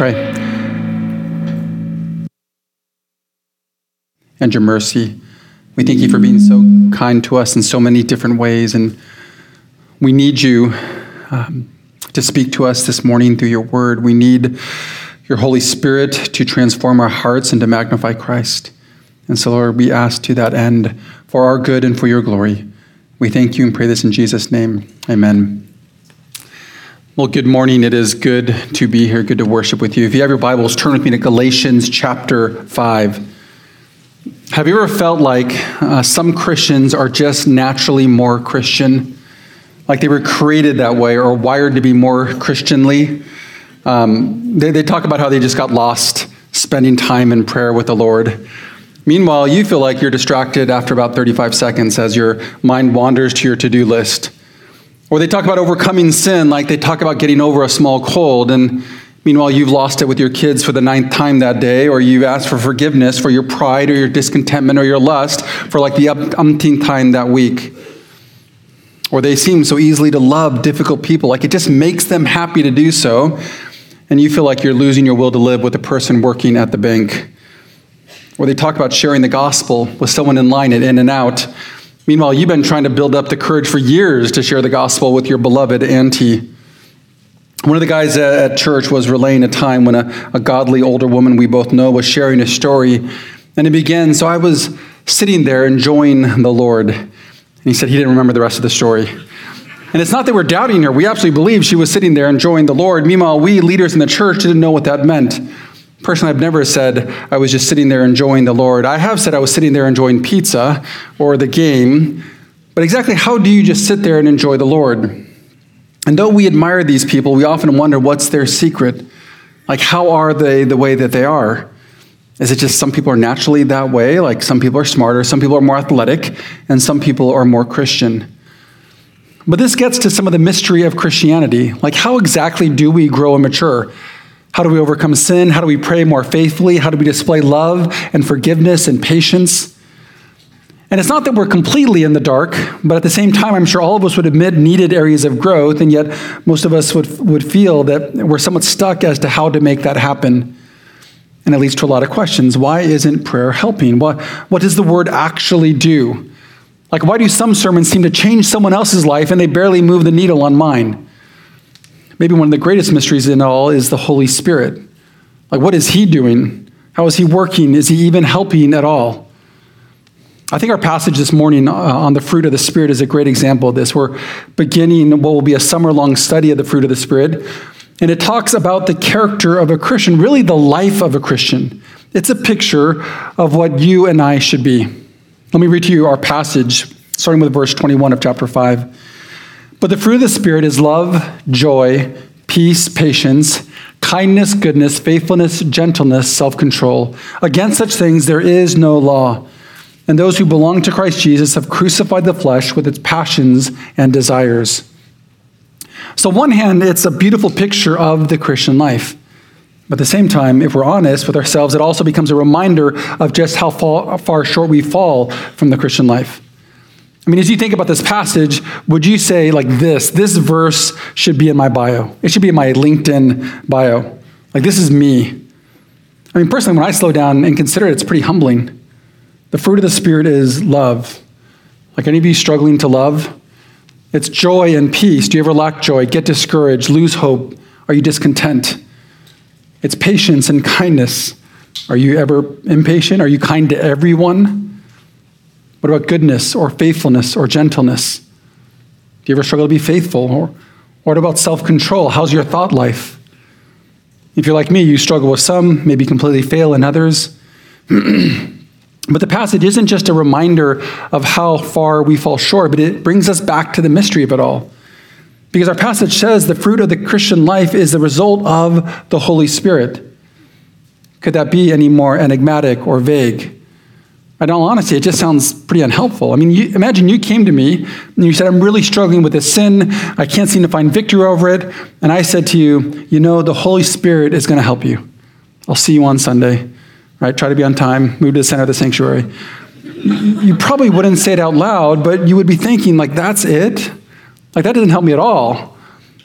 pray. And your mercy. We thank you for being so kind to us in so many different ways, and we need you to speak to us this morning through your word. We need your Holy Spirit to transform our hearts and to magnify Christ. And so, Lord, we ask to that end for our good and for your glory. We thank you and pray this in Jesus' name. Amen. Well, good morning. It is good to be here, good to worship with you. If you have your Bibles, turn with me to Galatians chapter 5. Have you ever felt like some Christians are just naturally more Christian? Like they were created that way or wired to be more Christianly? They talk about how they just got lost spending time in prayer with the Lord. Meanwhile, you feel like you're distracted after about 35 seconds as your mind wanders to your to-do list. Or they talk about overcoming sin like they talk about getting over a small cold, and meanwhile, you've lost it with your kids for the 9th time that day, or you've asked for forgiveness for your pride or your discontentment or your lust for like the umpteenth time that week. Or they seem so easily to love difficult people, like it just makes them happy to do so, and you feel like you're losing your will to live with the person working at the bank. Or they talk about sharing the gospel with someone in line at In-N-Out. Meanwhile, you've been trying to build up the courage for years to share the gospel with your beloved auntie. One of the guys at church was relaying a time when a godly older woman we both know was sharing a story. And it began, so I was sitting there enjoying the Lord. And he said he didn't remember the rest of the story. And it's not that we're doubting her. We absolutely believe she was sitting there enjoying the Lord. Meanwhile, we leaders in the church didn't know what that meant. Personally, I've never said I was just sitting there enjoying the Lord. I have said I was sitting there enjoying pizza or the game. But exactly how do you just sit there and enjoy the Lord? And though we admire these people, we often wonder what's their secret. Like, how are they the way that they are? Is it just some people are naturally that way? Like some people are smarter, some people are more athletic, and some people are more Christian. But this gets to some of the mystery of Christianity. Like, how exactly do we grow and mature? How do we overcome sin? How do we pray more faithfully? How do we display love and forgiveness and patience? And it's not that we're completely in the dark, but at the same time, I'm sure all of us would admit needed areas of growth, and yet most of us would feel that we're somewhat stuck as to how to make that happen. And it leads to a lot of questions. Why isn't prayer helping? What does the word actually do? Like, why do some sermons seem to change someone else's life and they barely move the needle on mine? Maybe one of the greatest mysteries in all is the Holy Spirit. Like, what is he doing? How is he working? Is he even helping at all? I think our passage this morning on the fruit of the Spirit is a great example of this. We're beginning what will be a summer-long study of the fruit of the Spirit, and it talks about the character of a Christian, really the life of a Christian. It's a picture of what you and I should be. Let me read to you our passage, starting with verse 21 of chapter 5. But the fruit of the Spirit is love, joy, peace, patience, kindness, goodness, faithfulness, gentleness, self-control. Against such things there is no law. And those who belong to Christ Jesus have crucified the flesh with its passions and desires. So on one hand, it's a beautiful picture of the Christian life. But at the same time, if we're honest with ourselves, it also becomes a reminder of just how far short we fall from the Christian life. I mean, as you think about this passage, would you say like this verse should be in my bio? It should be in my LinkedIn bio. Like, this is me. I mean, personally, when I slow down and consider it, it's pretty humbling. The fruit of the Spirit is love. Like, any of you struggling to love? It's joy and peace. Do you ever lack joy, get discouraged, lose hope? Are you discontent? It's patience and kindness. Are you ever impatient? Are you kind to everyone? What about goodness or faithfulness or gentleness? Do you ever struggle to be faithful? Or what about self-control? How's your thought life? If you're like me, you struggle with some, maybe completely fail in others. But the passage isn't just a reminder of how far we fall short, but it brings us back to the mystery of it all. Because our passage says the fruit of the Christian life is the result of the Holy Spirit. Could that be any more enigmatic or vague? In all honesty, it just sounds pretty unhelpful. I mean, imagine you came to me and you said, I'm really struggling with this sin. I can't seem to find victory over it. And I said to you, the Holy Spirit is going to help you. I'll see you on Sunday. Right? Try to be on time, move to the center of the sanctuary. You probably wouldn't say it out loud, but you would be thinking, like, that's it? Like, that doesn't help me at all.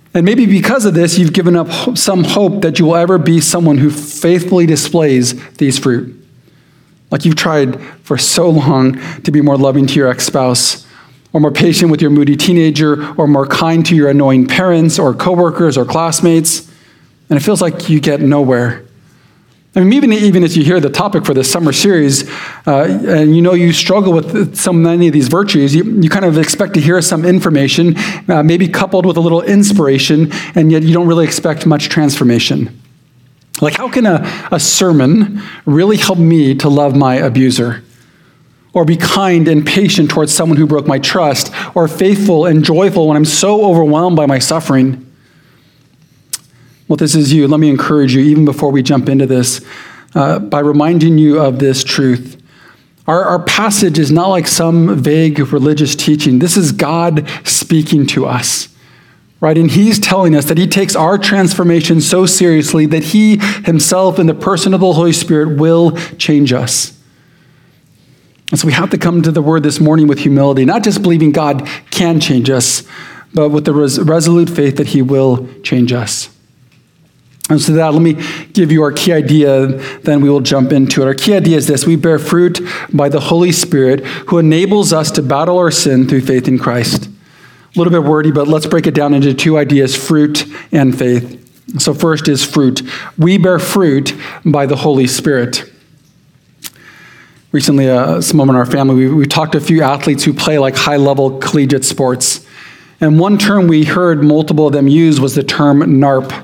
And maybe because of this, you've given up some hope that you will ever be someone who faithfully displays these fruit. Like you've tried for so long to be more loving to your ex-spouse, or more patient with your moody teenager, or more kind to your annoying parents, or coworkers, or classmates, and it feels like you get nowhere. I mean, even as you hear the topic for this summer series, and you know you struggle with so many of these virtues, you kind of expect to hear some information, maybe coupled with a little inspiration, and yet you don't really expect much transformation. Like, how can a sermon really help me to love my abuser? Or be kind and patient towards someone who broke my trust? Or faithful and joyful when I'm so overwhelmed by my suffering? Well, this is you. Let me encourage you, even before we jump into this, by reminding you of this truth. Our passage is not like some vague religious teaching. This is God speaking to us, right? And he's telling us that he takes our transformation so seriously that he himself, in the person of the Holy Spirit, will change us. And so we have to come to the word this morning with humility, not just believing God can change us, but with the resolute faith that he will change us. And so that, let me give you our key idea, then we will jump into it. Our key idea is this: we bear fruit by the Holy Spirit who enables us to battle our sin through faith in Christ. A little bit wordy, but let's break it down into two ideas: fruit and faith. So first is fruit. We bear fruit by the Holy Spirit. Recently, someone in our family, we talked to a few athletes who play like high-level collegiate sports. And one term we heard multiple of them use was the term NARP.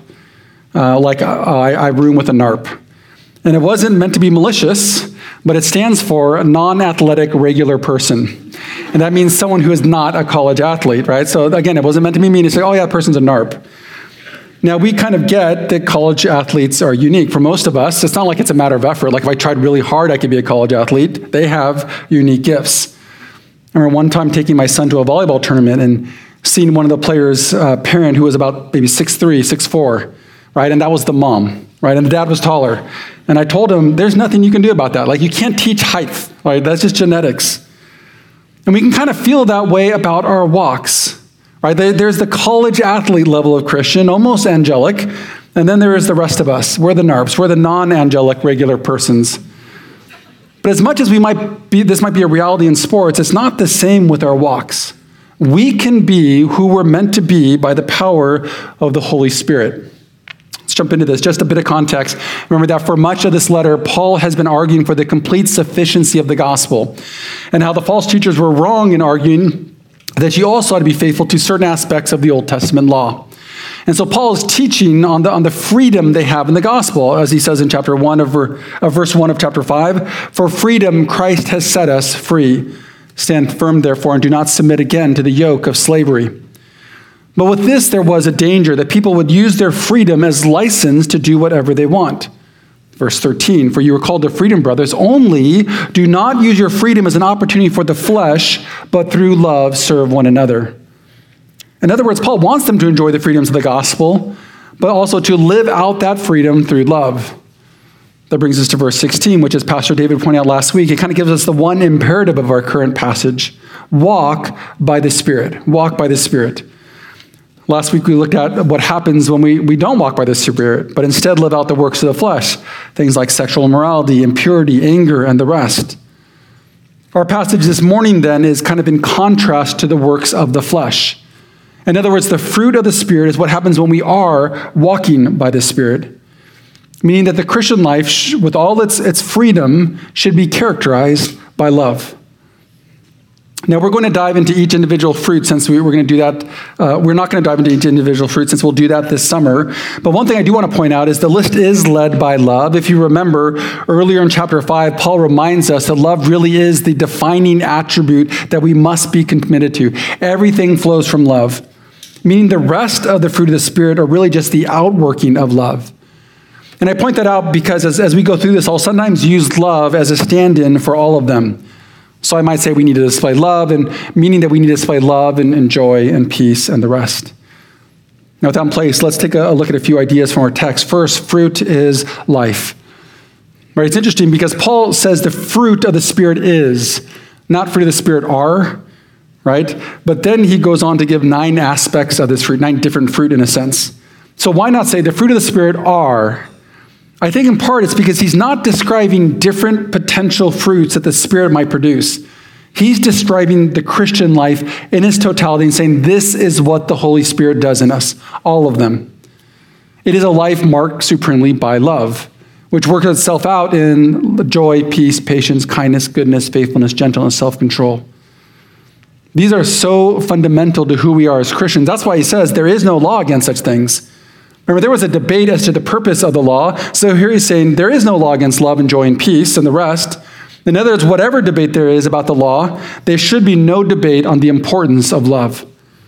I room with a NARP. And it wasn't meant to be malicious, but it stands for non-athletic regular person. And that means someone who is not a college athlete, right? So again, it wasn't meant to be mean to say, oh yeah, that person's a NARP. Now, we kind of get that college athletes are unique. For most of us, it's not like it's a matter of effort. Like if I tried really hard, I could be a college athlete. They have unique gifts. I remember one time taking my son to a volleyball tournament and seeing one of the players' parent who was about maybe 6'3", 6'4", right? And that was the mom, right? And the dad was taller. And I told him, there's nothing you can do about that. Like you can't teach height, right? That's just genetics. And we can kind of feel that way about our walks. Right? There's the college athlete level of Christian, almost angelic, and then there is the rest of us. We're the NARPs. We're the non-angelic regular persons. But as much as this might be a reality in sports, it's not the same with our walks. We can be who we're meant to be by the power of the Holy Spirit. Let's jump into this. Just a bit of context. Remember that for much of this letter, Paul has been arguing for the complete sufficiency of the gospel, and how the false teachers were wrong in arguing that you also ought to be faithful to certain aspects of the Old Testament law. And so Paul is teaching on the freedom they have in the gospel, as he says in chapter 1 of verse 1 of chapter 5, "For freedom Christ has set us free. Stand firm, therefore, and do not submit again to the yoke of slavery." But with this, there was a danger that people would use their freedom as license to do whatever they want. Verse 13, "For you were called to freedom, brothers, only do not use your freedom as an opportunity for the flesh, but through love serve one another." In other words, Paul wants them to enjoy the freedoms of the gospel, but also to live out that freedom through love. That brings us to verse 16, which, as Pastor David pointed out last week, it kind of gives us the one imperative of our current passage: walk by the Spirit. Walk by the Spirit. Last week we looked at what happens when we don't walk by the Spirit, but instead live out the works of the flesh, things like sexual immorality, impurity, anger, and the rest. Our passage this morning then is kind of in contrast to the works of the flesh. In other words, the fruit of the Spirit is what happens when we are walking by the Spirit, meaning that the Christian life, with all its freedom, should be characterized by love. Now, we're going to dive into each individual fruit since we're going to do that. We're not going to dive into each individual fruit since we'll do that this summer. But one thing I do want to point out is the list is led by love. If you remember, earlier in chapter 5, Paul reminds us that love really is the defining attribute that we must be committed to. Everything flows from love, meaning the rest of the fruit of the Spirit are really just the outworking of love. And I point that out because as we go through this, I'll sometimes use love as a stand-in for all of them. So I might say we need to display love, and meaning that we need to display love and joy and peace and the rest. Now, with that in place, let's take a look at a few ideas from our text. First, fruit is life. Right? It's interesting because Paul says the fruit of the Spirit is, not fruit of the Spirit are. right? But then he goes on to give 9 aspects of this fruit, 9 different fruit in a sense. So why not say the fruit of the Spirit are? I think in part it's because he's not describing different potential fruits that the Spirit might produce. He's describing the Christian life in its totality and saying this is what the Holy Spirit does in us, all of them. It is a life marked supremely by love, which works itself out in joy, peace, patience, kindness, goodness, faithfulness, gentleness, self-control. These are so fundamental to who we are as Christians. That's why he says there is no law against such things. Remember, there was a debate as to the purpose of the law. So here he's saying there is no law against love and joy and peace and the rest. In other words, whatever debate there is about the law, there should be no debate on the importance of love.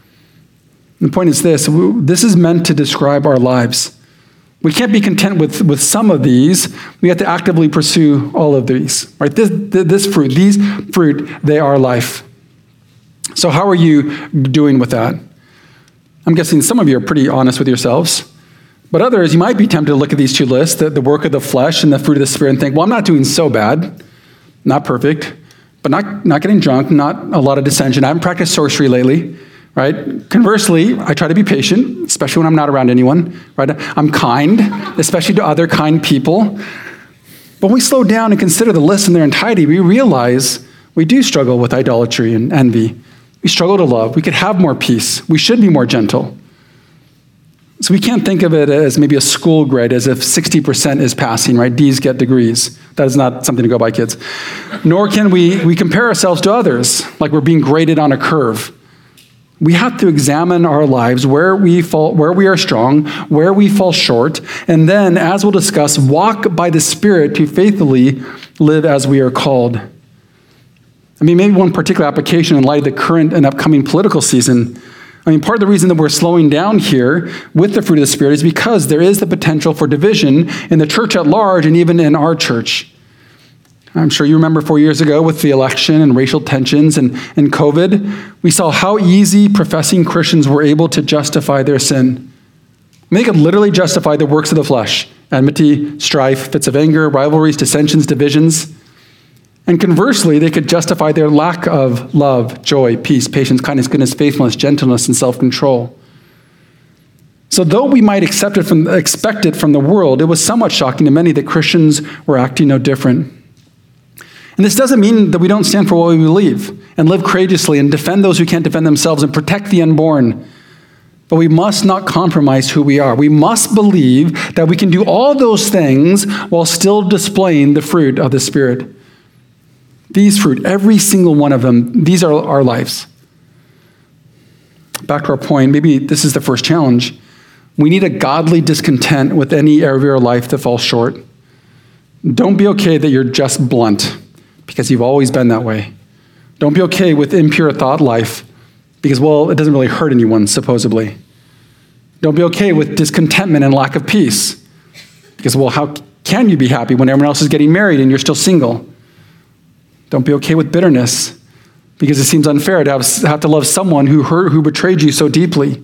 The point is this is meant to describe our lives. We can't be content with some of these. We have to actively pursue all of these. Right? These fruit, they are life. So how are you doing with that? I'm guessing some of you are pretty honest with yourselves. But others, you might be tempted to look at these 2 lists, the work of the flesh and the fruit of the Spirit, and think, well, I'm not doing so bad. Not perfect, but not getting drunk, not a lot of dissension. I haven't practiced sorcery lately, right? Conversely, I try to be patient, especially when I'm not around anyone, right? I'm kind, especially to other kind people. But when we slow down and consider the list in their entirety, we realize we do struggle with idolatry and envy. We struggle to love. We could have more peace. We should be more gentle. So we can't think of it as maybe a school grade, as if 60% is passing, right? D's get degrees. That is not something to go by, kids. Nor can we compare ourselves to others, like we're being graded on a curve. We have to examine our lives, where we fall, where we are strong, where we fall short, and then, as we'll discuss, walk by the Spirit to faithfully live as we are called. I mean, maybe one particular application in light of the current and upcoming political season. I mean, part of the reason that we're slowing down here with the fruit of the Spirit is because there is the potential for division in the church at large and even in our church. I'm sure you remember 4 years ago with the election and racial tensions and COVID, we saw how easy professing Christians were able to justify their sin. They could literally justify the works of the flesh: enmity, strife, fits of anger, rivalries, dissensions, divisions. And conversely, they could justify their lack of love, joy, peace, patience, kindness, goodness, faithfulness, gentleness, and self-control. So though we might expect it from the world, it was somewhat shocking to many that Christians were acting no different. And this doesn't mean that we don't stand for what we believe and live courageously and defend those who can't defend themselves and protect the unborn. But we must not compromise who we are. We must believe that we can do all those things while still displaying the fruit of the Spirit. These fruit, every single one of them, these are our lives. Back to our point, maybe this is the first challenge. We need a godly discontent with any area of your life that falls short. Don't be okay that you're just blunt, because you've always been that way. Don't be okay with impure thought life, because, well, it doesn't really hurt anyone, supposedly. Don't be okay with discontentment and lack of peace, because, well, how can you be happy when everyone else is getting married and you're still single? Don't be okay with bitterness, because it seems unfair to have to love someone who betrayed you so deeply.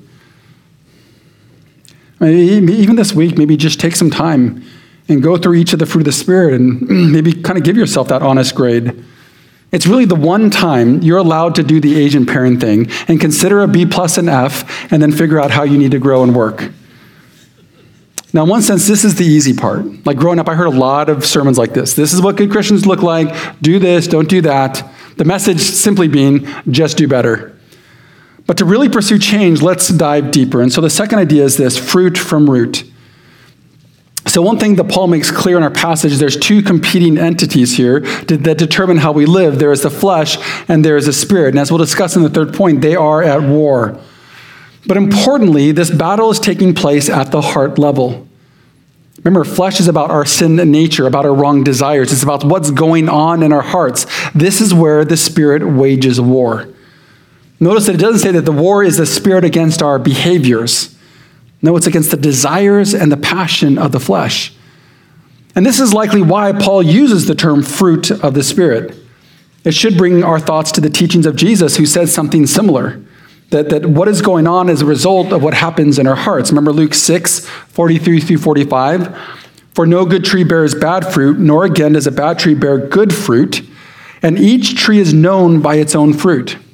Even this week, maybe just take some time and go through each of the fruit of the Spirit and maybe kind of give yourself that honest grade. It's really the one time you're allowed to do the Asian parent thing and consider a B plus and F and then figure out how you need to grow and work. Now, in one sense, this is the easy part. Like growing up, I heard a lot of sermons like this. This is what good Christians look like. Do this, don't do that. The message simply being, just do better. But to really pursue change, let's dive deeper. And so the second idea is this: fruit from root. So one thing that Paul makes clear in our passage is there's 2 competing entities here that determine how we live. There is the flesh and there is the Spirit. And as we'll discuss in the third point, they are at war. But importantly, this battle is taking place at the heart level. Remember, flesh is about our sin nature, about our wrong desires. It's about what's going on in our hearts. This is where the Spirit wages war. Notice that it doesn't say that the war is the Spirit against our behaviors. No, it's against the desires and the passion of the flesh. And this is likely why Paul uses the term fruit of the Spirit. It should bring our thoughts to the teachings of Jesus, who said something similar. That what is going on is a result of what happens in our hearts. Remember Luke 6, 43 through 45? For no good tree bears bad fruit, nor again does a bad tree bear good fruit. And each tree is known by its own fruit.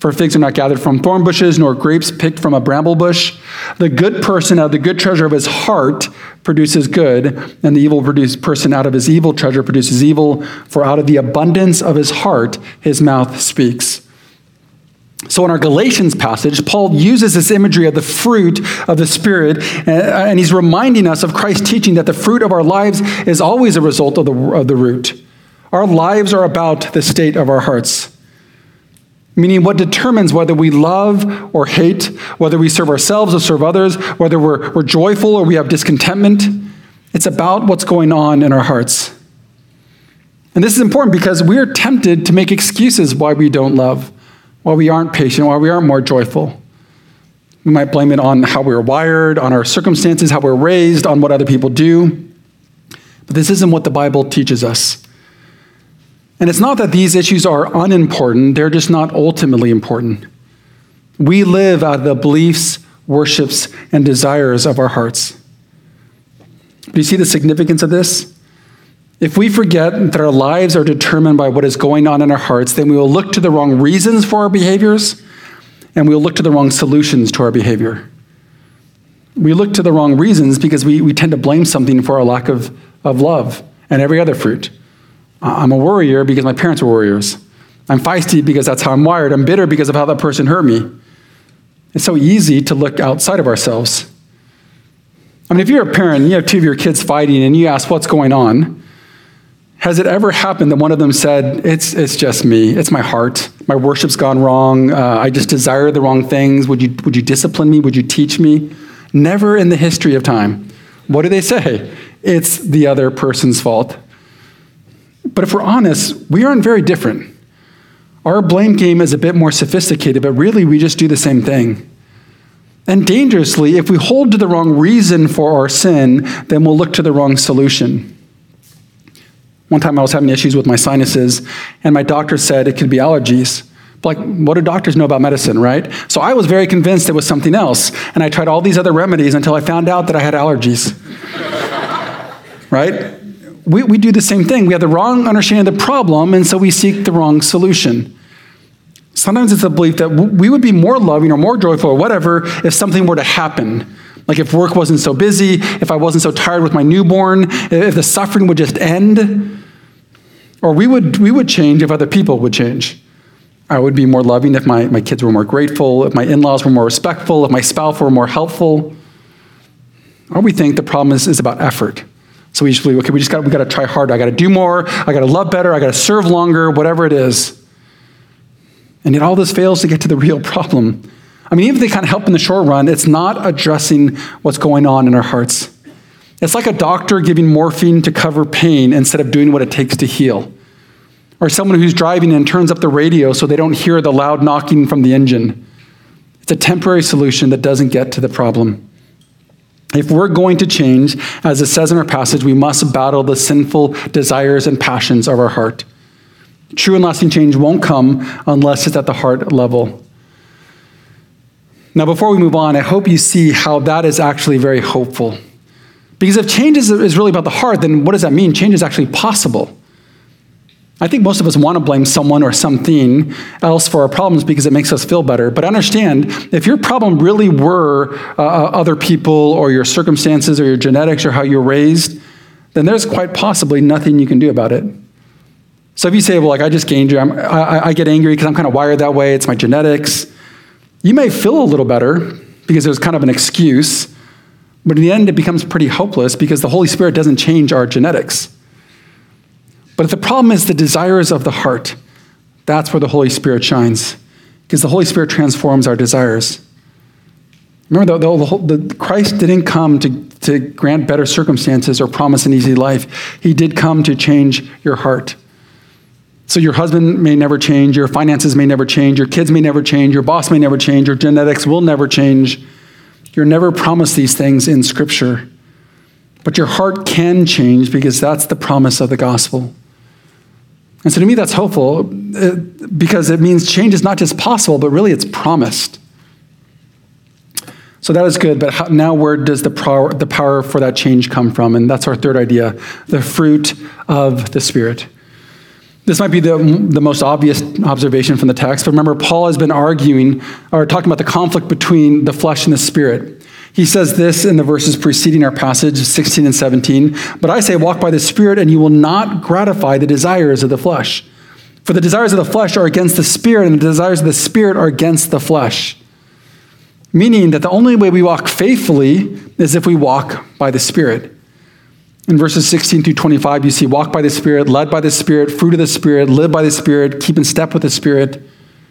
For figs are not gathered from thorn bushes, nor grapes picked from a bramble bush. The good person out of the good treasure of his heart produces good, and the evil person out of his evil treasure produces evil, for out of the abundance of his heart his mouth speaks. So in our Galatians passage, Paul uses this imagery of the fruit of the Spirit, and he's reminding us of Christ's teaching that the fruit of our lives is always a result of the root. Our lives are about the state of our hearts. Meaning what determines whether we love or hate, whether we serve ourselves or serve others, whether we're joyful or we have discontentment. It's about what's going on in our hearts. And this is important because we are tempted to make excuses why we don't love, why we aren't patient, why we aren't more joyful. We might blame it on how we're wired, on our circumstances, how we're raised, on what other people do. But this isn't what the Bible teaches us. And it's not that these issues are unimportant, they're just not ultimately important. We live out of the beliefs, worships, and desires of our hearts. Do you see the significance of this? If we forget that our lives are determined by what is going on in our hearts, then we will look to the wrong reasons for our behaviors, and we will look to the wrong solutions to our behavior. We look to the wrong reasons because we tend to blame something for our lack of love and every other fruit. I'm a worrier because my parents were worriers. I'm feisty because that's how I'm wired. I'm bitter because of how that person hurt me. It's so easy to look outside of ourselves. I mean, if you're a parent and you have two of your kids fighting and you ask what's going on, has it ever happened that one of them said, it's just me, it's my heart, my worship's gone wrong, I just desire the wrong things, would you discipline me, would you teach me? Never in the history of time. What do they say? It's the other person's fault. But if we're honest, we aren't very different. Our blame game is a bit more sophisticated, but really we just do the same thing. And dangerously, if we hold to the wrong reason for our sin, then we'll look to the wrong solution. One time I was having issues with my sinuses, and my doctor said it could be allergies. But what do doctors know about medicine, right? So I was very convinced it was something else, and I tried all these other remedies until I found out that I had allergies. Right? We do the same thing. We have the wrong understanding of the problem, and so we seek the wrong solution. Sometimes it's a belief that we would be more loving or more joyful or whatever if something were to happen. Like if work wasn't so busy, if I wasn't so tired with my newborn, if the suffering would just end. Or we would change if other people would change. I would be more loving if my kids were more grateful, if my in-laws were more respectful, if my spouse were more helpful. Or we think the problem is about effort. So we just believe, okay, we got to try harder. I got to do more. I got to love better. I got to serve longer, whatever it is. And yet all this fails to get to the real problem. I mean, even if they kind of help in the short run, it's not addressing what's going on in our hearts. It's like a doctor giving morphine to cover pain instead of doing what it takes to heal. Or someone who's driving and turns up the radio so they don't hear the loud knocking from the engine. It's a temporary solution that doesn't get to the problem. If we're going to change, as it says in our passage, we must battle the sinful desires and passions of our heart. True and lasting change won't come unless it's at the heart level. Now, before we move on, I hope you see how that is actually very hopeful. Because if change is really about the heart, then what does that mean? Change is actually possible. I think most of us want to blame someone or something else for our problems because it makes us feel better. But understand, if your problem really were other people or your circumstances or your genetics or how you're raised, then there's quite possibly nothing you can do about it. So if you say, well, I just gained you, I get angry because I'm kind of wired that way, it's my genetics, you may feel a little better because there's kind of an excuse, but in the end it becomes pretty hopeless because the Holy Spirit doesn't change our genetics. But if the problem is the desires of the heart, that's where the Holy Spirit shines, because the Holy Spirit transforms our desires. Remember, Christ didn't come to grant better circumstances or promise an easy life. He did come to change your heart. So your husband may never change, your finances may never change, your kids may never change, your boss may never change, your genetics will never change. You're never promised these things in Scripture. But your heart can change because that's the promise of the gospel. And so to me, that's hopeful because it means change is not just possible, but really it's promised. So that is good, but now where does the power for that change come from? And that's our third idea, the fruit of the Spirit. This might be the most obvious observation from the text, but remember, Paul has been arguing or talking about the conflict between the flesh and the spirit. He says this in the verses preceding our passage, 16 and 17, "But I say, walk by the Spirit, and you will not gratify the desires of the flesh. For the desires of the flesh are against the Spirit, and the desires of the Spirit are against the flesh." Meaning that the only way we walk faithfully is if we walk by the Spirit. In verses 16 through 25, you see, walk by the Spirit, led by the Spirit, fruit of the Spirit, live by the Spirit, keep in step with the Spirit.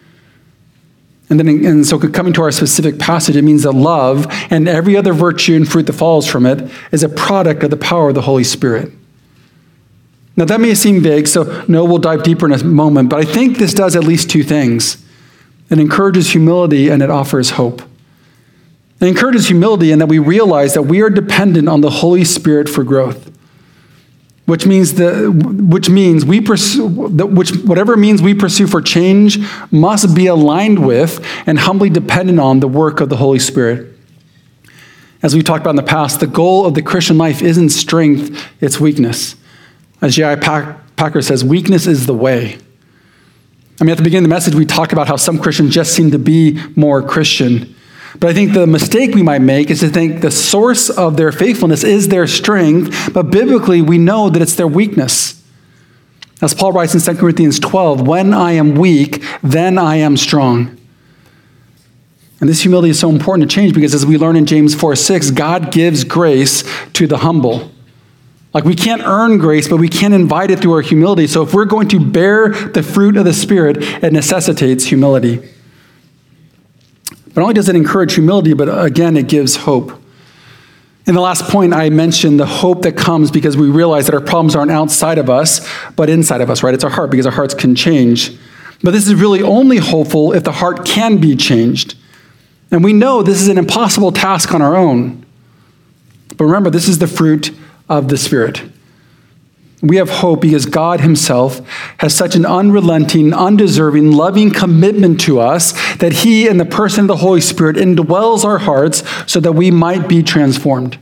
And so coming to our specific passage, it means that love and every other virtue and fruit that follows from it is a product of the power of the Holy Spirit. Now that may seem vague, so no, we'll dive deeper in a moment, but I think this does at least two things. It encourages humility and it offers hope. It encourages humility in that we realize that we are dependent on the Holy Spirit for growth. Whatever means we pursue for change must be aligned with and humbly dependent on the work of the Holy Spirit. As we talked about in the past, the goal of the Christian life isn't strength, it's weakness. As J.I. Packer says, weakness is the way. I mean, at the beginning of the message, we talked about how some Christians just seem to be more Christian. But I think the mistake we might make is to think the source of their faithfulness is their strength, but biblically we know that it's their weakness. As Paul writes in 2 Corinthians 12, "When I am weak, then I am strong." And this humility is so important to change because as we learn in James 4:6, God gives grace to the humble. Like we can't earn grace, but we can invite it through our humility. So if we're going to bear the fruit of the Spirit, it necessitates humility. Not only does it encourage humility, but again, it gives hope. In the last point, I mentioned the hope that comes because we realize that our problems aren't outside of us, but inside of us, right? It's our heart because our hearts can change. But this is really only hopeful if the heart can be changed. And we know this is an impossible task on our own. But remember, this is the fruit of the Spirit. We have hope because God himself has such an unrelenting, undeserving, loving commitment to us that he, in the person of the Holy Spirit, indwells our hearts so that we might be transformed.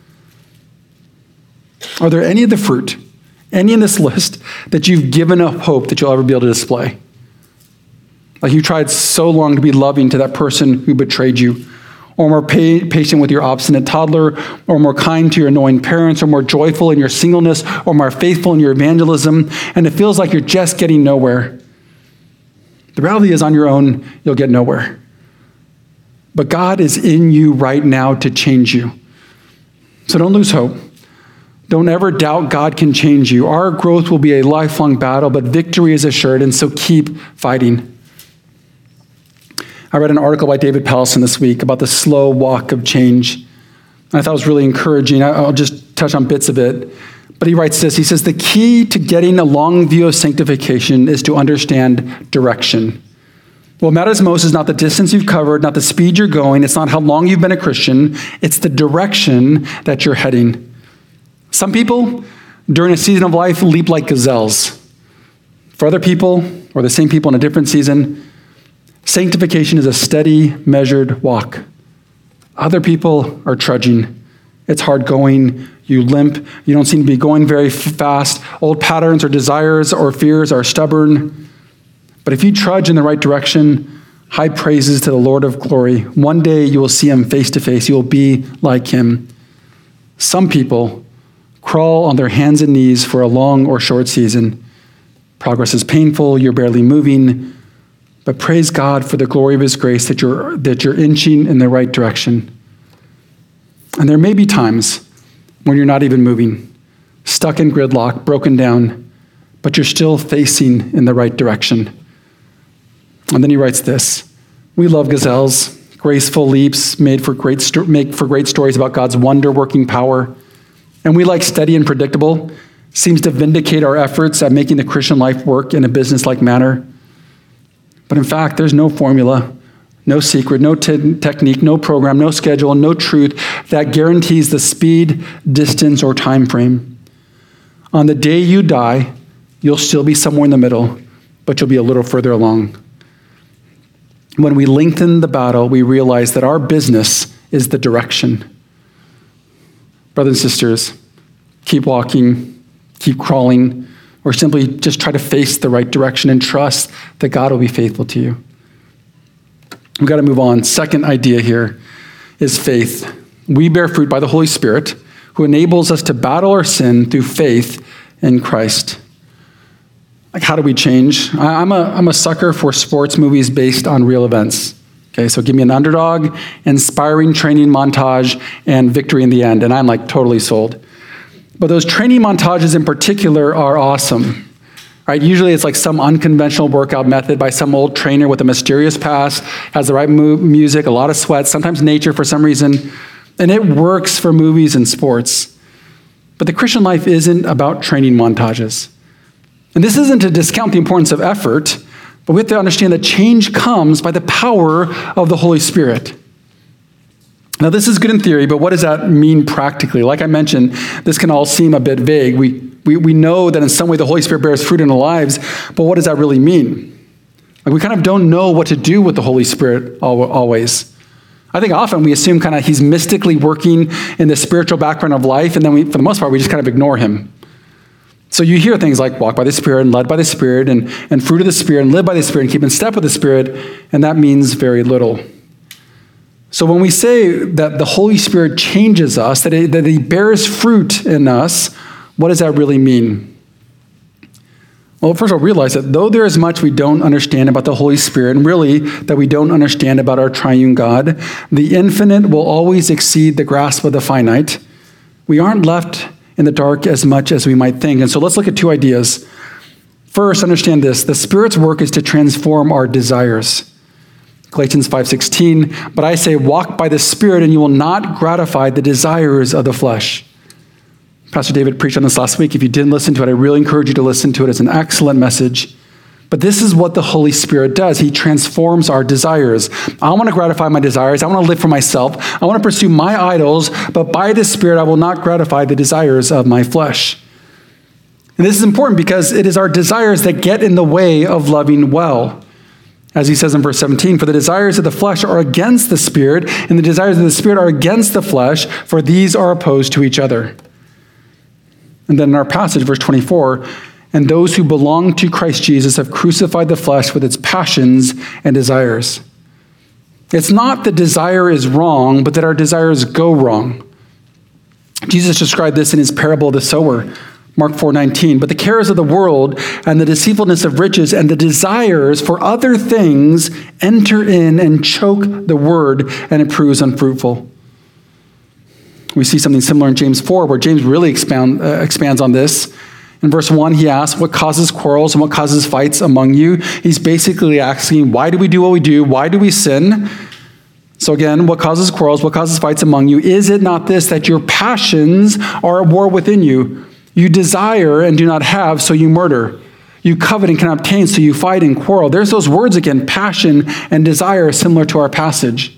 Are there any of the fruit, any in this list, that you've given up hope that you'll ever be able to display? Like you tried so long to be loving to that person who betrayed you, or more patient with your obstinate toddler, or more kind to your annoying parents, or more joyful in your singleness, or more faithful in your evangelism, and it feels like you're just getting nowhere. The reality is on your own, you'll get nowhere. But God is in you right now to change you. So don't lose hope. Don't ever doubt God can change you. Our growth will be a lifelong battle, but victory is assured, and so keep fighting. I read an article by David Pallison this week about the slow walk of change. And I thought it was really encouraging. I'll just touch on bits of it. But he writes this. He says, the key to getting a long view of sanctification is to understand direction. What matters most is not the distance you've covered, not the speed you're going. It's not how long you've been a Christian. It's the direction that you're heading. Some people, during a season of life, leap like gazelles. For other people, or the same people in a different season, sanctification is a steady, measured walk. Other people are trudging. It's hard going. You limp. You don't seem to be going very fast. Old patterns or desires or fears are stubborn. But if you trudge in the right direction, high praises to the Lord of glory. One day you will see him face to face. You will be like him. Some people crawl on their hands and knees for a long or short season. Progress is painful. You're barely moving. But praise God for the glory of his grace that you're inching in the right direction. And there may be times when you're not even moving, stuck in gridlock, broken down, but you're still facing in the right direction. And then he writes this: we love gazelles, graceful leaps made for great stories about God's wonder-working power. And we like steady and predictable, seems to vindicate our efforts at making the Christian life work in a business-like manner. But in fact, there's no formula, no secret, no technique, no program, no schedule, no truth that guarantees the speed, distance, or time frame. On the day you die, you'll still be somewhere in the middle, but you'll be a little further along. When we lengthen the battle, we realize that our business is the direction. Brothers and sisters, keep walking, keep crawling, or simply just try to face the right direction and trust that God will be faithful to you. We've got to move on. Second idea here is faith. We bear fruit by the Holy Spirit, who enables us to battle our sin through faith in Christ. Like, how do we change? I'm a sucker for sports movies based on real events. Okay, so give me an underdog, inspiring training montage, and victory in the end, and I'm like totally sold. But those training montages in particular are awesome. Right? Usually it's like some unconventional workout method by some old trainer with a mysterious past, has the right music, a lot of sweat, sometimes nature for some reason, and it works for movies and sports. But the Christian life isn't about training montages. And this isn't to discount the importance of effort, but we have to understand that change comes by the power of the Holy Spirit. Now, this is good in theory, but what does that mean practically? Like I mentioned, this can all seem a bit vague. We know that in some way the Holy Spirit bears fruit in our lives, but what does that really mean? Like, we kind of don't know what to do with the Holy Spirit always. I think often we assume kind of he's mystically working in the spiritual background of life, and then for the most part, we just kind of ignore him. So you hear things like walk by the Spirit and led by the Spirit and fruit of the Spirit and live by the Spirit and keep in step with the Spirit, and that means very little. So when we say that the Holy Spirit changes us, that he bears fruit in us, what does that really mean? Well, first of all, realize that though there is much we don't understand about the Holy Spirit, and really that we don't understand about our triune God, the infinite will always exceed the grasp of the finite. We aren't left in the dark as much as we might think. And so let's look at two ideas. First, understand this. The Spirit's work is to transform our desires. Galatians 5:16, but I say, walk by the Spirit, and you will not gratify the desires of the flesh. Pastor David preached on this last week. If you didn't listen to it, I really encourage you to listen to it. It's an excellent message. But this is what the Holy Spirit does. He transforms our desires. I want to gratify my desires. I want to live for myself. I want to pursue my idols, but by the Spirit, I will not gratify the desires of my flesh. And this is important because it is our desires that get in the way of loving well. As he says in verse 17, for the desires of the flesh are against the Spirit, and the desires of the Spirit are against the flesh, for these are opposed to each other. And then in our passage, verse 24, and those who belong to Christ Jesus have crucified the flesh with its passions and desires. It's not that desire is wrong, but that our desires go wrong. Jesus described this in his parable of the sower, Mark 4:19. But the cares of the world and the deceitfulness of riches and the desires for other things enter in and choke the word, and it proves unfruitful. We see something similar in James 4, where James really expands on this. In verse 1, he asks, what causes quarrels and what causes fights among you? He's basically asking, why do we do what we do? Why do we sin? So again, what causes quarrels? What causes fights among you? Is it not this, that your passions are at war within you? You desire and do not have, so you murder. You covet and cannot obtain, so you fight and quarrel. There's those words again, passion and desire, similar to our passage.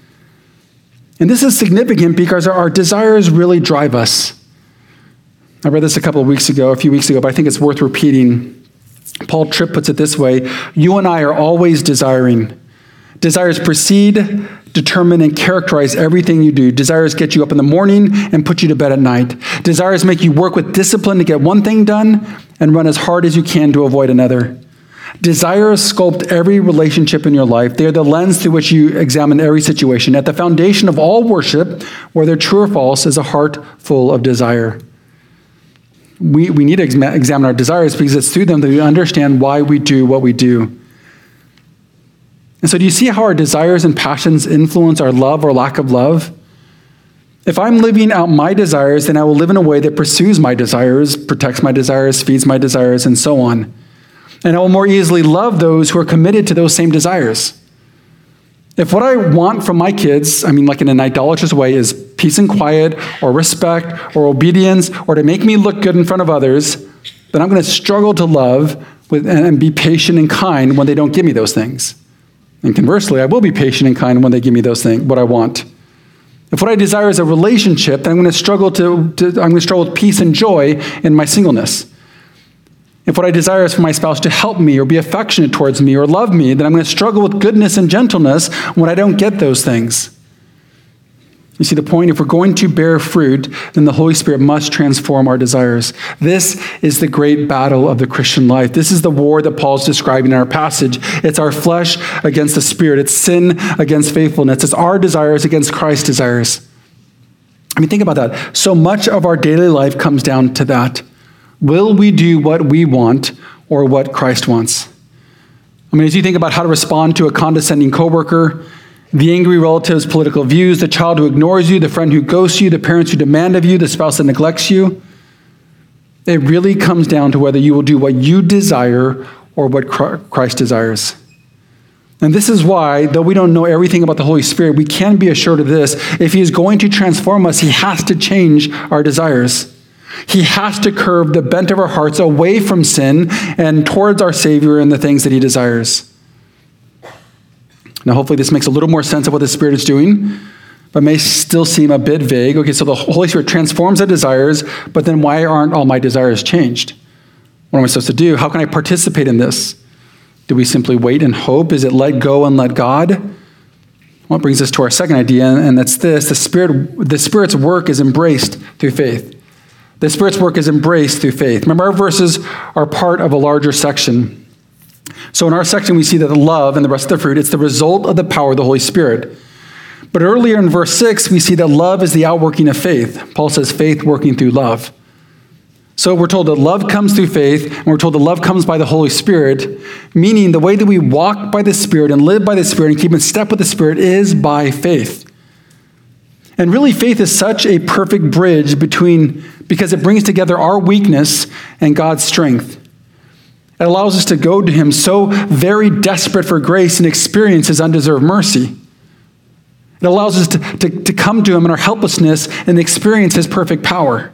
And this is significant because our desires really drive us. I read this a few weeks ago, but I think it's worth repeating. Paul Tripp puts it this way: you and I are always desiring. Desires precede, determine, and characterize everything you do. Desires get you up in the morning and put you to bed at night. Desires make you work with discipline to get one thing done and run as hard as you can to avoid another. Desires sculpt every relationship in your life. They are the lens through which you examine every situation. At the foundation of all worship, whether true or false, is a heart full of desire. We need to examine our desires because it's through them that we understand why we do what we do. And so do you see how our desires and passions influence our love or lack of love? If I'm living out my desires, then I will live in a way that pursues my desires, protects my desires, feeds my desires, and so on. And I will more easily love those who are committed to those same desires. If what I want from my kids, like in an idolatrous way, is peace and quiet, or respect, or obedience, or to make me look good in front of others, then I'm going to struggle to love and be patient and kind when they don't give me those things. And conversely, I will be patient and kind when they give me those things, what I want. If what I desire is a relationship, then I'm going to struggle with peace and joy in my singleness. If what I desire is for my spouse to help me or be affectionate towards me or love me, then I'm going to struggle with goodness and gentleness when I don't get those things. You see the point? If we're going to bear fruit, then the Holy Spirit must transform our desires. This is the great battle of the Christian life. This is the war that Paul's describing in our passage. It's our flesh against the Spirit. It's sin against faithfulness. It's our desires against Christ's desires. I mean, think about that. So much of our daily life comes down to that. Will we do what we want or what Christ wants? I mean, as you think about how to respond to a condescending coworker, the angry relative's political views, the child who ignores you, the friend who ghosts you, the parents who demand of you, the spouse that neglects you, it really comes down to whether you will do what you desire or what Christ desires. And this is why, though we don't know everything about the Holy Spirit, we can be assured of this. If he is going to transform us, he has to change our desires. He has to curve the bent of our hearts away from sin and towards our Savior and the things that he desires. Now, hopefully this makes a little more sense of what the Spirit is doing, but may still seem a bit vague. Okay, so the Holy Spirit transforms our desires, but then why aren't all my desires changed? What am I supposed to do? How can I participate in this? Do we simply wait and hope? Is it let go and let God? Well, it brings us to our second idea, and that's this. The Spirit's work is embraced through faith. The Spirit's work is embraced through faith. Remember, our verses are part of a larger section. So in our section, we see that the love and the rest of the fruit, it's the result of the power of the Holy Spirit. But earlier in verse 6, we see that love is the outworking of faith. Paul says faith working through love. So we're told that love comes through faith, and we're told that love comes by the Holy Spirit, meaning the way that we walk by the Spirit and live by the Spirit and keep in step with the Spirit is by faith. And really, faith is such a perfect bridge because it brings together our weakness and God's strength. It allows us to go to him so very desperate for grace and experience his undeserved mercy. It allows us to come to him in our helplessness and experience his perfect power.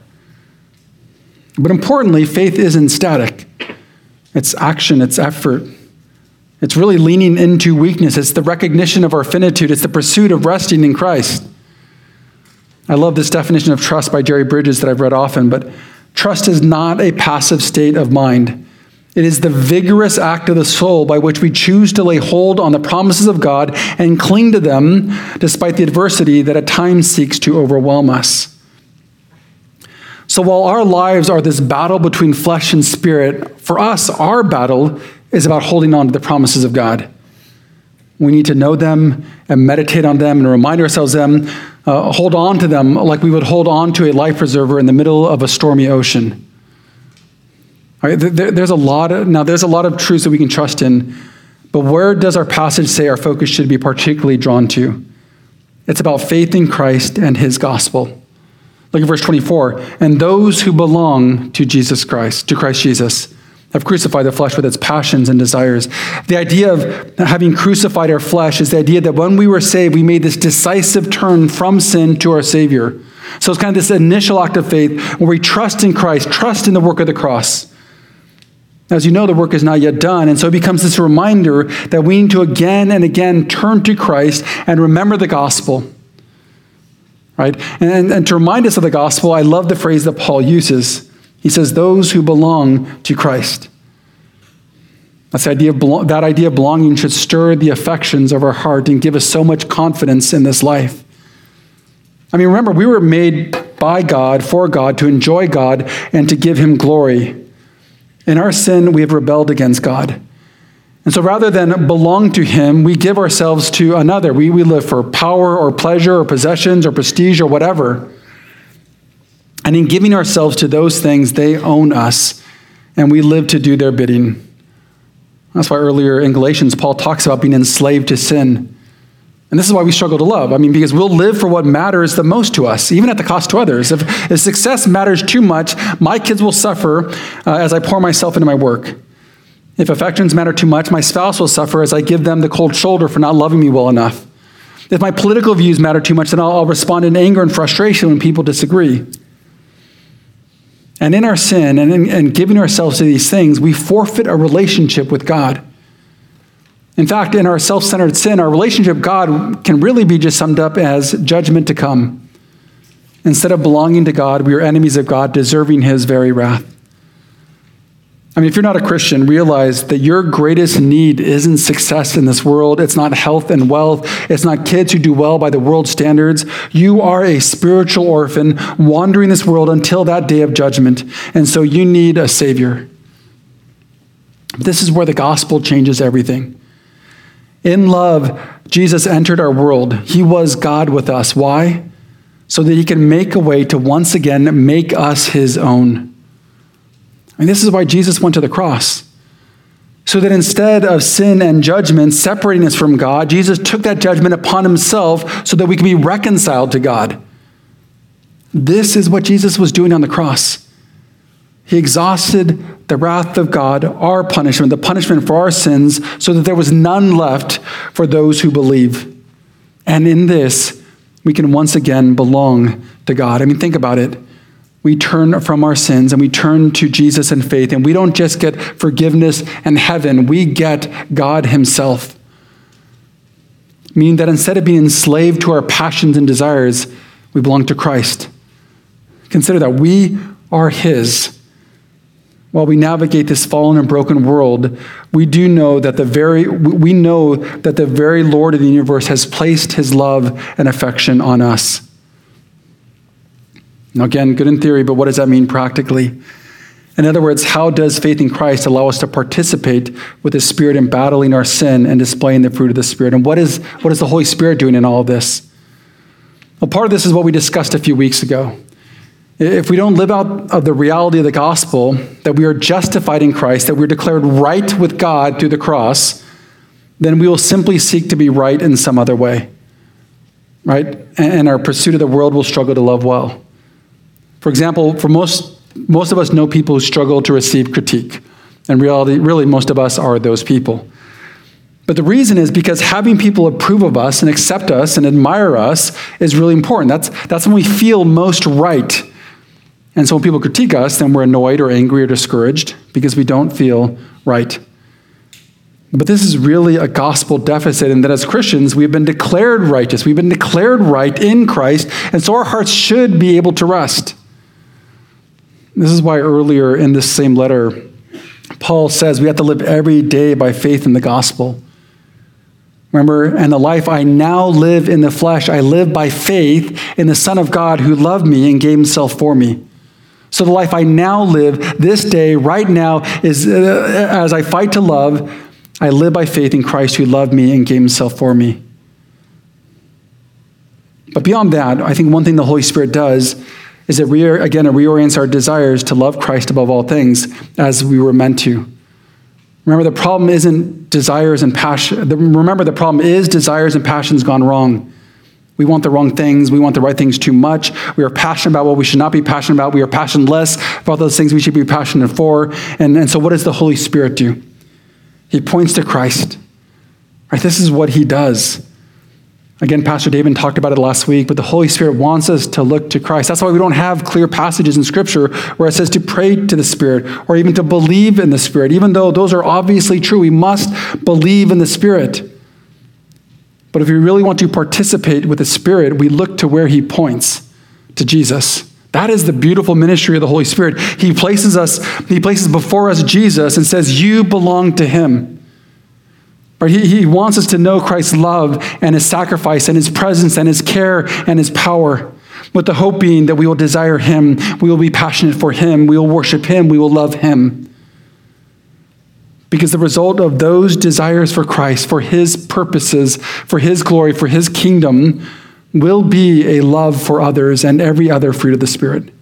But importantly, faith isn't static. It's action, it's effort. It's really leaning into weakness. It's the recognition of our finitude. It's the pursuit of resting in Christ. I love this definition of trust by Jerry Bridges that I've read often, but trust is not a passive state of mind. It is the vigorous act of the soul by which we choose to lay hold on the promises of God and cling to them despite the adversity that at times seeks to overwhelm us. So while our lives are this battle between flesh and spirit, for us, our battle is about holding on to the promises of God. We need to know them and meditate on them and remind ourselves them, hold on to them like we would hold on to a life preserver in the middle of a stormy ocean. All right, there's a lot of truths that we can trust in, but where does our passage say our focus should be particularly drawn to? It's about faith in Christ and his gospel. Look at verse 24. And those who belong to Jesus Christ, to Christ Jesus, have crucified the flesh with its passions and desires. The idea of having crucified our flesh is the idea that when we were saved, we made this decisive turn from sin to our Savior. So it's kind of this initial act of faith where we trust in Christ, trust in the work of the cross. As you know, the work is not yet done, and so it becomes this reminder that we need to again and again turn to Christ and remember the gospel. Right? And to remind us of the gospel, I love the phrase that Paul uses. He says, those who belong to Christ. That idea of belonging should stir the affections of our heart and give us so much confidence in this life. I mean, remember, we were made by God, for God, to enjoy God and to give him glory. In our sin, we have rebelled against God. And so rather than belong to him, we give ourselves to another. We live for power or pleasure or possessions or prestige or whatever. And in giving ourselves to those things, they own us, and we live to do their bidding. That's why earlier in Galatians, Paul talks about being enslaved to sin. And this is why we struggle to love. I mean, because we'll live for what matters the most to us, even at the cost to others. If success matters too much, my kids will suffer as I pour myself into my work. If affections matter too much, my spouse will suffer as I give them the cold shoulder for not loving me well enough. If my political views matter too much, then I'll respond in anger and frustration when people disagree. And in our sin and giving ourselves to these things, we forfeit a relationship with God. In fact, in our self-centered sin, our relationship with God can really be just summed up as judgment to come. Instead of belonging to God, we are enemies of God, deserving his very wrath. I mean, if you're not a Christian, realize that your greatest need isn't success in this world. It's not health and wealth. It's not kids who do well by the world's standards. You are a spiritual orphan wandering this world until that day of judgment. And so you need a Savior. This is where the gospel changes everything. In love, Jesus entered our world. He was God with us. Why? So that he can make a way to once again make us his own. And this is why Jesus went to the cross. So that instead of sin and judgment separating us from God, Jesus took that judgment upon himself so that we can be reconciled to God. This is what Jesus was doing on the cross. He exhausted the wrath of God, our punishment, the punishment for our sins, so that there was none left for those who believe. And in this, we can once again belong to God. I mean, think about it. We turn from our sins and we turn to Jesus in faith, and we don't just get forgiveness and heaven, we get God himself. Meaning that instead of being enslaved to our passions and desires, we belong to Christ. Consider that we are his. While we navigate this fallen and broken world, we know that the very Lord of the universe has placed his love and affection on us. Now again, good in theory, but what does that mean practically? In other words, how does faith in Christ allow us to participate with the Spirit in battling our sin and displaying the fruit of the Spirit? And what is the Holy Spirit doing in all of this? Well, part of this is what we discussed a few weeks ago. If we don't live out of the reality of the gospel, that we are justified in Christ, that we're declared right with God through the cross, then we will simply seek to be right in some other way, right? And our pursuit of the world will struggle to love well. For example, for most of us know people who struggle to receive critique. In reality, really, most of us are those people. But the reason is because having people approve of us and accept us and admire us is really important. That's when we feel most right. And so when people critique us, then we're annoyed or angry or discouraged because we don't feel right. But this is really a gospel deficit, in that as Christians, we've been declared righteous. We've been declared right in Christ, and so our hearts should be able to rest. This is why earlier in this same letter, Paul says we have to live every day by faith in the gospel. Remember, and the life I now live in the flesh, I live by faith in the Son of God who loved me and gave himself for me. So the life I now live this day, right now, is as I fight to love, I live by faith in Christ who loved me and gave himself for me. But beyond that, I think one thing the Holy Spirit does is it reorients our desires to love Christ above all things, as we were meant to. Remember, the problem isn't desires and passion. Remember, the problem is desires and passions gone wrong. We want the wrong things. We want the right things too much. We are passionate about what we should not be passionate about. We are passionless about those things we should be passionate for. And so what does the Holy Spirit do? He points to Christ. Right? This is what he does. Again, Pastor David talked about it last week, but the Holy Spirit wants us to look to Christ. That's why we don't have clear passages in Scripture where it says to pray to the Spirit or even to believe in the Spirit. Even though those are obviously true, we must believe in the Spirit. But if we really want to participate with the Spirit, we look to where he points, to Jesus. That is the beautiful ministry of the Holy Spirit. He places before us Jesus and says, you belong to him. He wants us to know Christ's love and his sacrifice and his presence and his care and his power, with the hope being that we will desire him, we will be passionate for him, we will worship him, we will love him. Because the result of those desires for Christ, for his purposes, for his glory, for his kingdom, will be a love for others and every other fruit of the Spirit.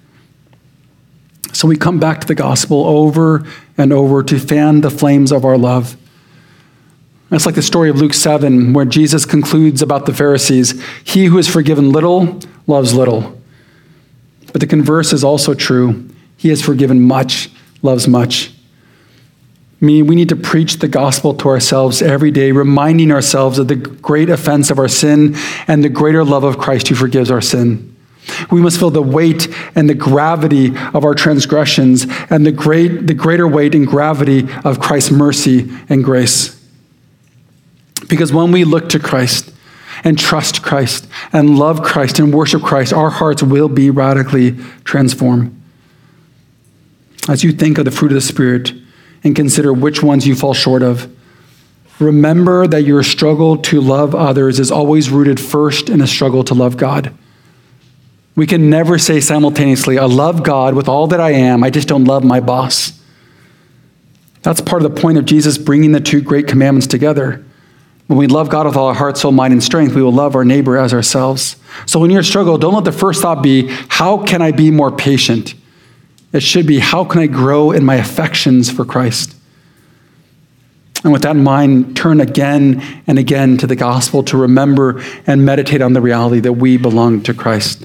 So we come back to the gospel over and over to fan the flames of our love. It's like the story of Luke 7, where Jesus concludes about the Pharisees. He who is forgiven little loves little. But the converse is also true. He has forgiven much, loves much. Meaning we need to preach the gospel to ourselves every day, reminding ourselves of the great offense of our sin and the greater love of Christ who forgives our sin. We must feel the weight and the gravity of our transgressions and the greater weight and gravity of Christ's mercy and grace. Because when we look to Christ and trust Christ and love Christ and worship Christ, our hearts will be radically transformed. As you think of the fruit of the Spirit, and consider which ones you fall short of. Remember that your struggle to love others is always rooted first in a struggle to love God. We can never say simultaneously, I love God with all that I am, I just don't love my boss. That's part of the point of Jesus bringing the two great commandments together. When we love God with all our heart, soul, mind, and strength, we will love our neighbor as ourselves. So in your struggle, don't let the first thought be, how can I be more patient? It should be, how can I grow in my affections for Christ? And with that in mind, turn again and again to the gospel to remember and meditate on the reality that we belong to Christ.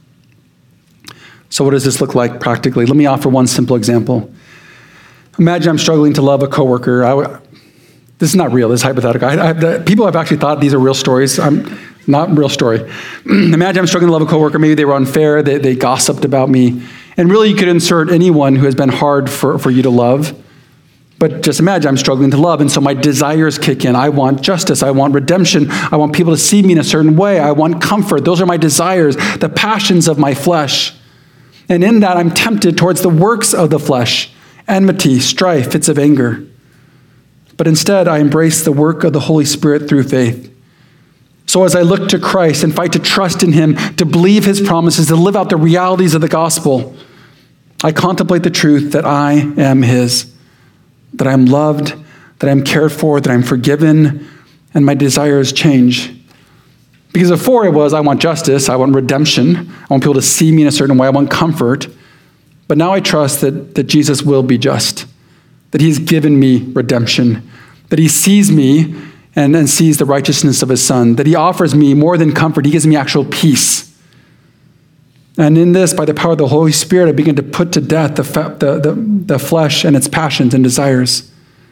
So what does this look like practically? Let me offer one simple example. Imagine I'm struggling to love a coworker. This is not real, this is hypothetical. People have actually thought these are real stories. Not real story. Imagine I'm struggling to love a coworker. Maybe they were unfair, they gossiped about me. And really you could insert anyone who has been hard for you to love. But just imagine I'm struggling to love, and so my desires kick in. I want justice. I want redemption. I want people to see me in a certain way. I want comfort. Those are my desires, the passions of my flesh. And in that, I'm tempted towards the works of the flesh, enmity, strife, fits of anger. But instead, I embrace the work of the Holy Spirit through faith. So as I look to Christ and fight to trust in him, to believe his promises, to live out the realities of the gospel, I contemplate the truth that I am his, that I'm loved, that I'm cared for, that I'm forgiven, and my desires change. Because before it was, I want justice, I want redemption, I want people to see me in a certain way, I want comfort. But now I trust that Jesus will be just, that he's given me redemption, that he sees me and sees the righteousness of his son, that he offers me more than comfort, he gives me actual peace. And in this, by the power of the Holy Spirit, I begin to put to death the flesh and its passions and desires.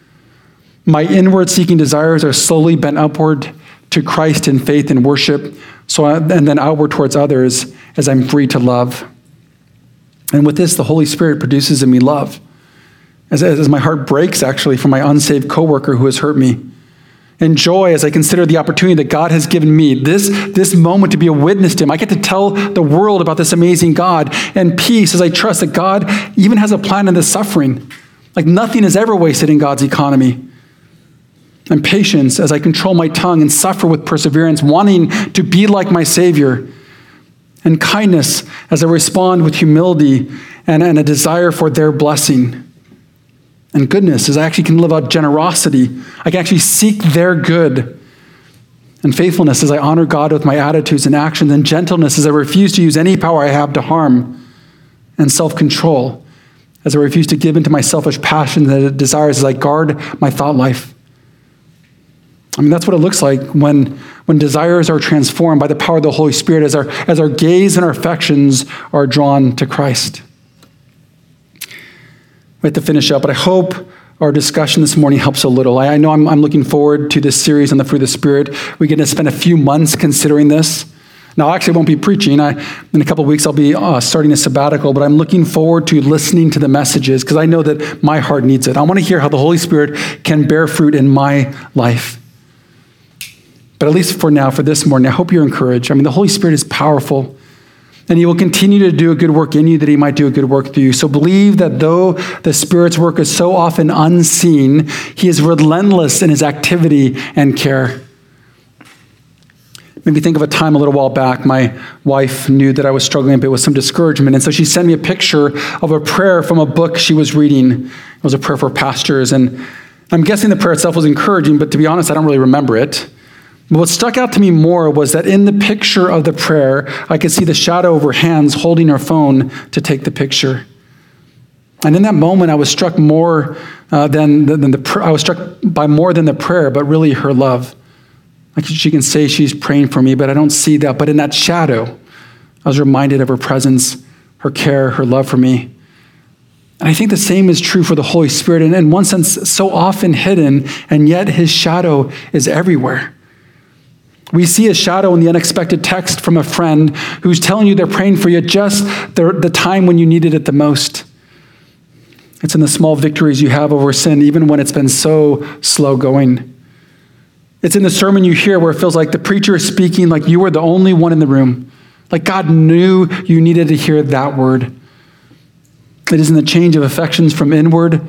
My inward seeking desires are slowly bent upward to Christ in faith and worship, and then outward towards others as I'm free to love. And with this, the Holy Spirit produces in me love. As my heart breaks, actually, for my unsaved coworker who has hurt me. And joy as I consider the opportunity that God has given me, this moment to be a witness to him. I get to tell the world about this amazing God. And peace as I trust that God even has a plan in this suffering. Like nothing is ever wasted in God's economy. And patience as I control my tongue and suffer with perseverance, wanting to be like my Savior. And kindness as I respond with humility and a desire for their blessing. And goodness as I actually can live out generosity. I can actually seek their good. And faithfulness as I honor God with my attitudes and actions. And gentleness as I refuse to use any power I have to harm. And self-control as I refuse to give into my selfish passions and desires as I guard my thought life. I mean, that's what it looks like when desires are transformed by the power of the Holy Spirit as our gaze and our affections are drawn to Christ. We have to finish up, but I hope our discussion this morning helps a little. I know I'm looking forward to this series on the fruit of the Spirit. We're going to spend a few months considering this. Now, I actually won't be preaching. In a couple of weeks, I'll be starting a sabbatical, but I'm looking forward to listening to the messages because I know that my heart needs it. I want to hear how the Holy Spirit can bear fruit in my life. But at least for now, for this morning, I hope you're encouraged. I mean, the Holy Spirit is powerful. And he will continue to do a good work in you that he might do a good work through you. So believe that though the Spirit's work is so often unseen, he is relentless in his activity and care. Maybe think of a time a little while back, my wife knew that I was struggling a bit with some discouragement. And so she sent me a picture of a prayer from a book she was reading. It was a prayer for pastors. And I'm guessing the prayer itself was encouraging, but to be honest, I don't really remember it. But what stuck out to me more was that in the picture of the prayer, I could see the shadow of her hands holding her phone to take the picture. And in that moment, I was struck more I was struck by more than the prayer, but really her love. Like she can say she's praying for me, but I don't see that. But in that shadow, I was reminded of her presence, her care, her love for me. And I think the same is true for the Holy Spirit. And in one sense, so often hidden, and yet his shadow is everywhere. We see a shadow in the unexpected text from a friend who's telling you they're praying for you just the time when you needed it the most. It's in the small victories you have over sin, even when it's been so slow going. It's in the sermon you hear where it feels like the preacher is speaking like you were the only one in the room. Like God knew you needed to hear that word. It is in the change of affections from inward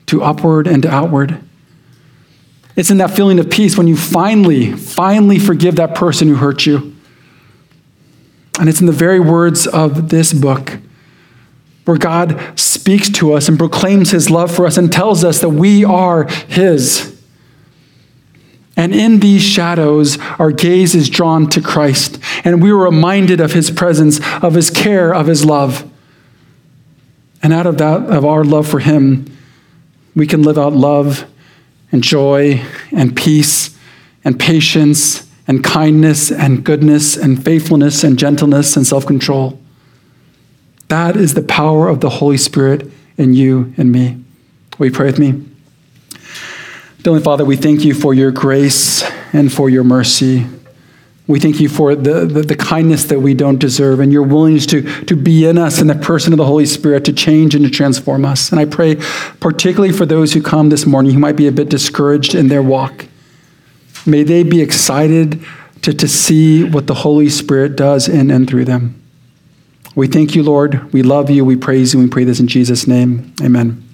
to upward and to outward. It's in that feeling of peace when you finally forgive that person who hurt you. And it's in the very words of this book where God speaks to us and proclaims his love for us and tells us that we are his. And in these shadows, our gaze is drawn to Christ, and we are reminded of his presence, of his care, of his love. And out of that, of our love for him, we can live out love and joy and peace and patience and kindness and goodness and faithfulness and gentleness and self-control. That is the power of the Holy Spirit in you and me. Will you pray with me? Heavenly Father, we thank you for your grace and for your mercy. We thank you for the kindness that we don't deserve and your willingness to be in us in the person of the Holy Spirit to change and to transform us. And I pray particularly for those who come this morning who might be a bit discouraged in their walk. May they be excited to see what the Holy Spirit does in and through them. We thank you, Lord. We love you. We praise you. We pray this in Jesus' name. Amen.